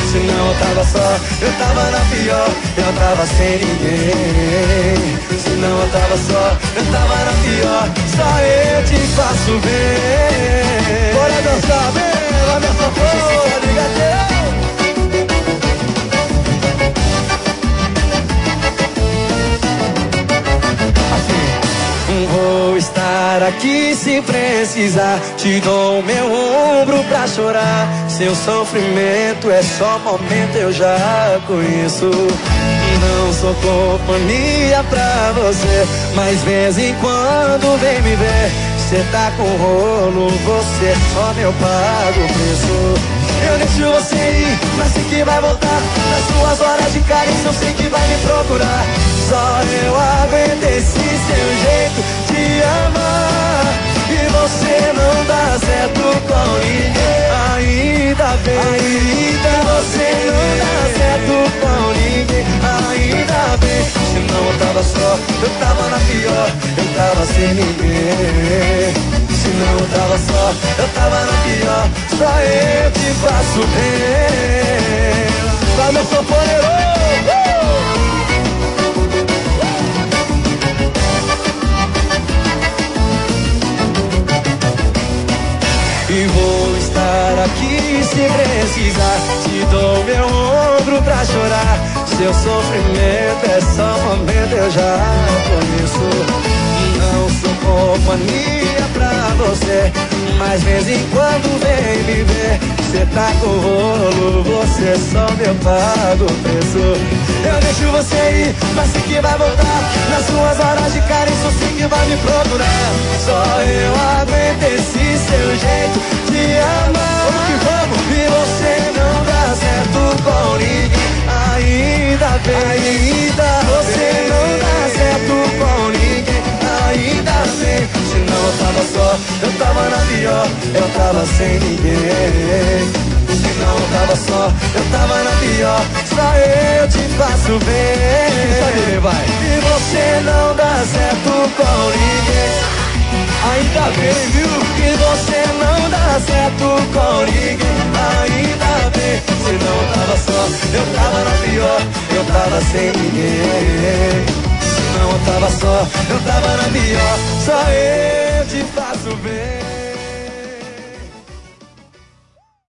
Se não eu tava só, eu tava na pior, eu tava sem ninguém. Se não eu tava só, eu tava na pior, só eu te faço bem. Bora dançar, vem, lá minha favor, liga Vou estar aqui se precisar, te dou meu ombro pra chorar. Seu sofrimento é só momento, eu já conheço. Não sou companhia pra você, mas vez em quando vem me ver. Cê tá com rolo, você some, eu pago o preço. Eu deixo você ir, mas sei que vai voltar. Nas suas horas de carência eu sei que vai me procurar. Só eu aguento esse seu jeito de amar. E você não dá certo com ninguém. Ainda bem, você não dá certo com ninguém. Ainda bem, se não eu tava só, eu tava na pior, eu tava sem ninguém. Se não eu tava só, eu tava na pior, só eu te faço bem. Vai meu sanfoneiro! E vou estar aqui se precisar, te dou meu ombro pra chorar. Seu sofrimento é só momento, eu já conheço. Não sou companhia pra você, mas vez em quando vem me ver. Cê tá com rolo, você some, eu pago o preço. Eu deixo você ir, mas sei que vai voltar. Nas suas horas de carência eu sei que vai me procurar. Só eu aguento esse seu jeito de amar. Vamos que vamos! E você não dá certo com ninguém. Ainda bem, você não dá certo com ninguém. Ainda bem, se não eu tava só, eu tava na pior, eu tava sem ninguém. Se não eu tava só, eu tava na pior, só eu te faço bem. Vai. E você não dá certo com ninguém. Ainda bem, viu? Que você não dá certo com ninguém. Ainda bem, se não eu tava só, eu tava na pior, eu tava sem ninguém. Não, eu tava só, eu tava na pior, só eu te faço bem.